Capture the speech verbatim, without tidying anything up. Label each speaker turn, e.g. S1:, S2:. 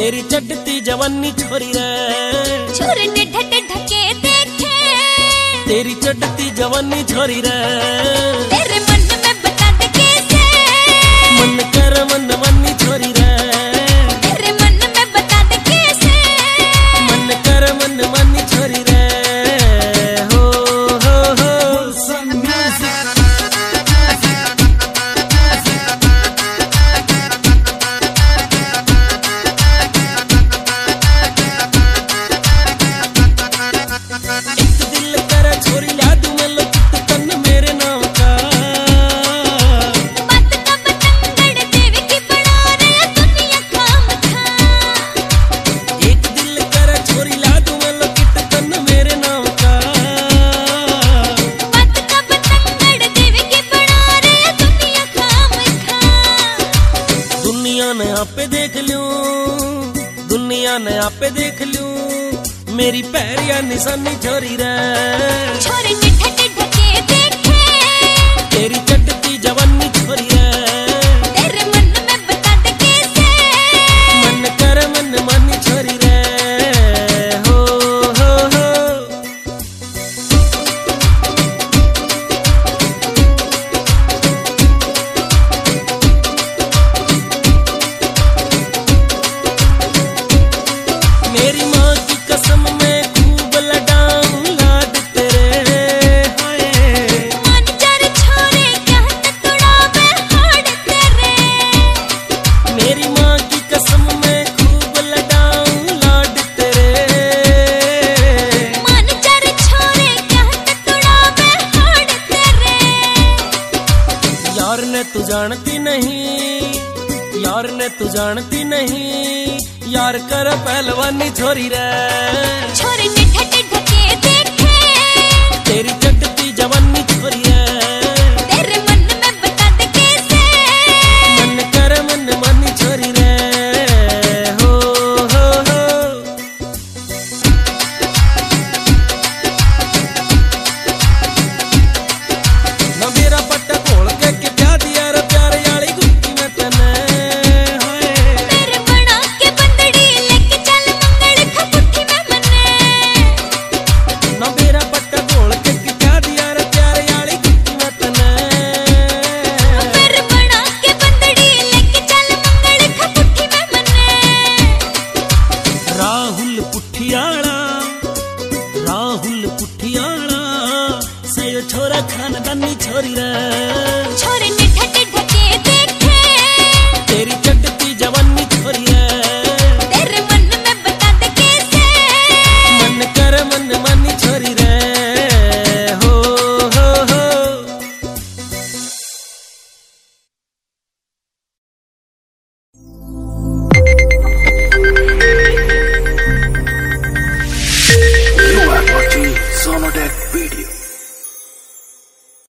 S1: तेरी चढ़ती जवानी छोरी रे
S2: छोरे टेढ़ा टेढ़ा के देखे
S1: तेरी चढ़ती जवानी छोरी रे
S2: तेरे मन में बता दे कैसे
S1: मन कर मन मनी छोरी रे
S2: तेरे मन में बता दे कैसे
S1: मन कर मन मनी छोरी रे हो हो हो आपे देख लूं दुनिया ने आपे देख लूं मेरी पैरिया निशानी छोरी रे
S2: छोरे टेढ़ा टेढ़ा के देखे
S1: तेरी चढ़ती जवानी छोरी रे
S2: तेरे मन में बता दे कैसे
S1: मन कर मन मानी छोरी रे हो हो हो मेरी माँ की कसम मैं खूब लडाऊं लाड तेरे हाय
S2: मन चार छोरे कहत तुड़ावे हाड़ तेरे
S1: मेरी माँ की कसम मैं खूब लडाऊं लाड तेरे
S2: मन चार छोरे कहत तुड़ावे हाड़ तेरे
S1: यार ने तू जानती नहीं यार ने तू जानती नहीं यार कर पहलवानी छोरी रे
S2: छोरे टेढ़ा टेढ़ा के देखे
S1: तेरी चढ़ती जवानी छोरी रे
S2: तेरे मन में बता दे कैसे
S1: मन कर मन मानी छोरी रे हो हो हो ना मेरा पट्टा खोल के के प्या दिया रे प्यारे वाली गुत्ती में तने हाय
S2: तेरे बना के बंदड़ी लेके चल मंगल खपुठी में मने
S1: ना मेरा पट्टा खोल के के प्या दिया रे प्यारे वाली गुत्ती में तने
S2: तेरे बना के बंदड़ी लेके चल मंगल खपुठी में मने
S1: राहुल पुठियाला राहुल पुठियाला सयो छोरा खानदानी छोरी रे